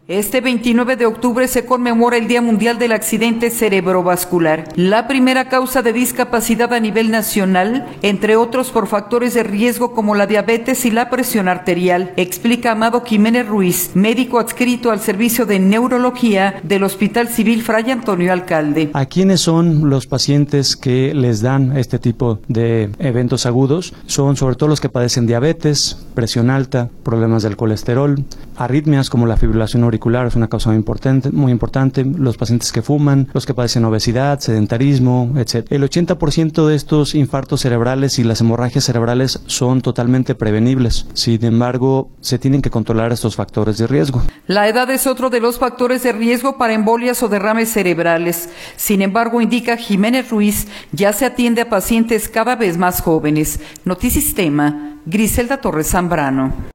Este 29 de octubre se conmemora el Día Mundial del Accidente Cerebrovascular, la primera causa de discapacidad a nivel nacional, entre otros por factores de riesgo como la diabetes y la presión arterial, explica Amado Jiménez Ruiz, médico adscrito al Servicio de Neurología del Hospital Civil Fray Antonio Alcalde. ¿A quiénes son los pacientes que les dan este tipo de eventos agudos? Son sobre todo los que padecen diabetes, presión alta, problemas del colesterol, arritmias como la fibrilación auricular es una causa muy importante, los pacientes que fuman, los que padecen obesidad, sedentarismo, etc. El 80% de estos infartos cerebrales y las hemorragias cerebrales son totalmente prevenibles. Sin embargo, se tienen que controlar estos factores de riesgo. La edad es otro de los factores de riesgo para embolias o derrames cerebrales. Sin embargo, indica Jiménez Ruiz, ya se atiende a pacientes cada vez más jóvenes. Notisistema, Griselda Torres Zambrano.